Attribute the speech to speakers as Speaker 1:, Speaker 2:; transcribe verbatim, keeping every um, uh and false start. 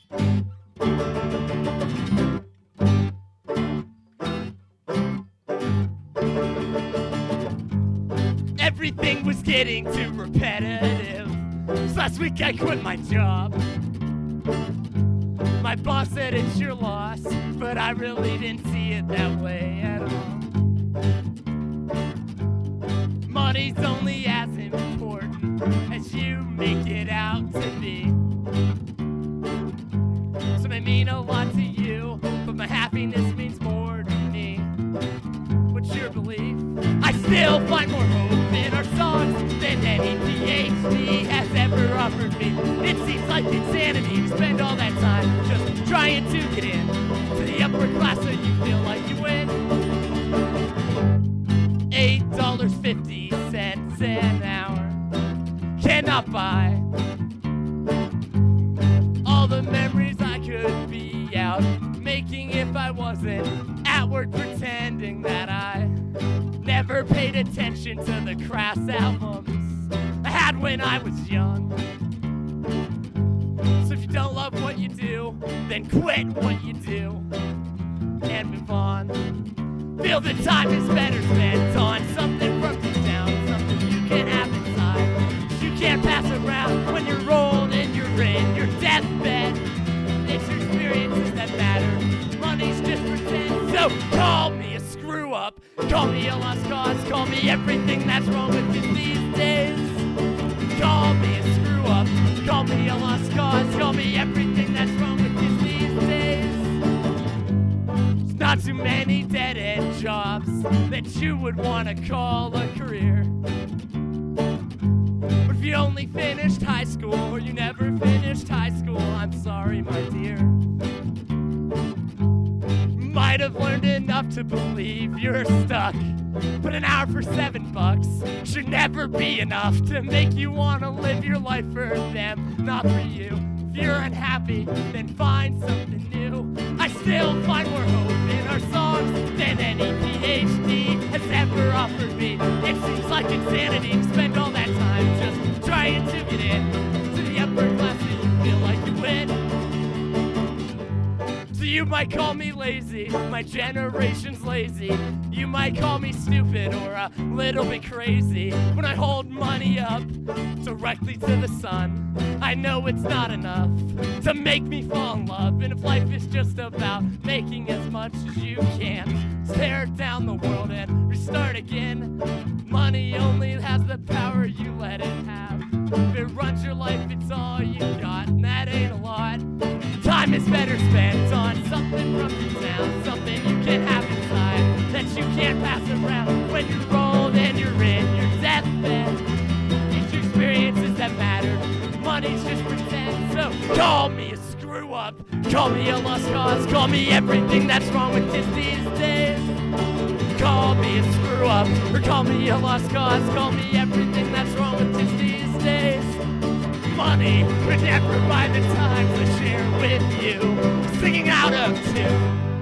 Speaker 1: Everything was getting too repetitive. So last week I quit my job. My boss said it's your loss, but I really didn't see it that way at all. Money's only as important as you make it out to be. So it may mean a lot to you, but my happiness means more to me. What's your belief? I still find more hope in our songs than any P H D has ever offered me. It seems like insanity to spend all that time just trying to get in to the upper class so you feel like you win. Eight dollars fifty cents an hour cannot buy all the memories I could be out making if I wasn't at work pretending that I never paid attention to the Crass albums I had when I was young. So if you don't love what you do, then quit what you do and move on. Feel the time is better spent on something from deep down, something you can have inside. You can't pass around when you're old and you're in your deathbed. It's your experiences that matter. Money's just pretend. So call me a screw up, call me a lost cause, call me everything that's wrong with you these days. Call me a screw up, call me a lost cause, call me everything that's wrong with you these days. There's not too many dead-end jobs that you would want to call a career. But if you only finished high school or you never finished high school, I'm sorry, my dear. Might have learned enough to believe you're stuck, but an hour for seven bucks should never be enough to make you want to live your life for them, not for you. If you're unhappy, then find something new. I still find more hope in our songs than any P H D has ever offered me. It seems like insanity to spend all that time just trying to get in to the upper class so you feel like you win. You might call me lazy, my generation's lazy. You might call me stupid or a little bit crazy. When I hold money up directly to the sun, I know it's not enough to make me fall in love. And if life is just about making as much as you can, tear down the world and restart again, money only has the power you let it have. If it runs your life, it's all you got, and that ain't a lot. Time is better spent on something from your town, something you can have inside that you can't pass around when you're old and you're in your deathbed. It's your experiences that matter. Money's just pretend. So call me a screw up, call me a lost cause, call me everything that's wrong with kids these days. Call me a screw up, or call me a lost cause, call me everything that's wrong with kids these days. Money would never buy the time to share with you, singing out of tune.